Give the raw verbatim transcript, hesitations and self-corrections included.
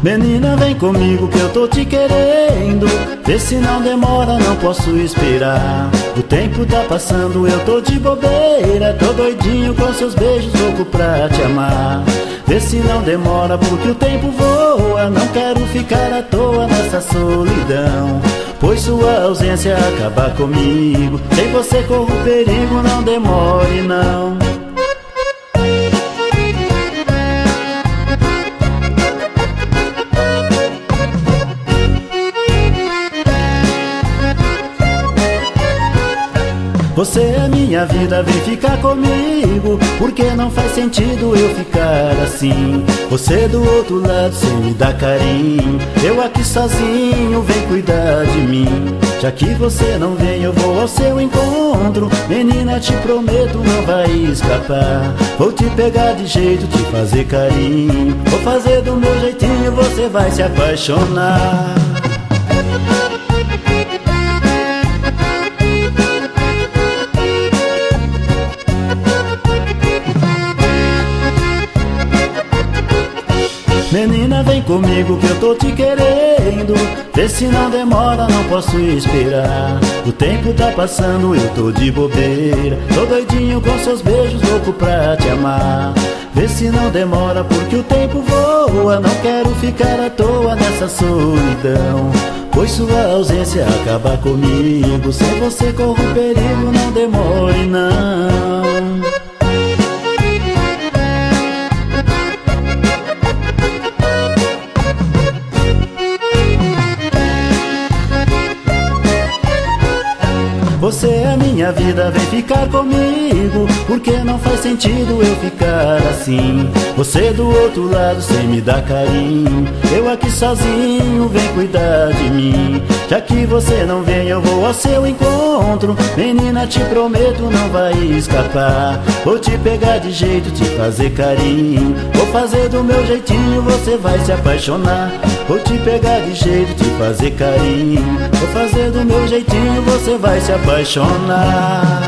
Menina, vem comigo que eu tô te querendo. Vê se não demora, não posso esperar. O tempo tá passando, eu tô de bobeira. Tô doidinho com seus beijos, louco pra te amar. Vê se não demora, porque o tempo voa. Não quero ficar à toa nessa solidão, pois sua ausência acaba comigo. Sem você corro perigo, não demore não. Você é minha vida, vem ficar comigo, porque não faz sentido eu ficar assim. Você do outro lado sem me dar carinho, eu aqui sozinho, vem cuidar de mim. Já que você não vem, eu vou ao seu encontro. Menina, te prometo, não vai escapar. Vou te pegar de jeito, te fazer carinho. Vou fazer do meu jeitinho, você vai se apaixonar. Menina, vem comigo que eu tô te querendo. Vê se não demora, não posso esperar. O tempo tá passando, eu tô de bobeira. Tô doidinho com seus beijos, louco pra te amar. Vê se não demora, porque o tempo voa. Não quero ficar à toa nessa solidão, pois sua ausência acaba comigo. Sem você corro perigo, não demore não. Você é minha vida, vem ficar comigo, porque não faz sentido eu ficar assim. Você do outro lado sem me dar carinho, eu aqui sozinho, vem cuidar de mim. Já que você não vem, eu vou ao seu encontro. Menina, te prometo, não vai escapar. Vou te pegar de jeito, te fazer carinho. Vou fazer do meu jeitinho, você vai se apaixonar. Vou te pegar de jeito, te fazer carinho. Vou fazer do meu jeitinho, você vai se apaixonar.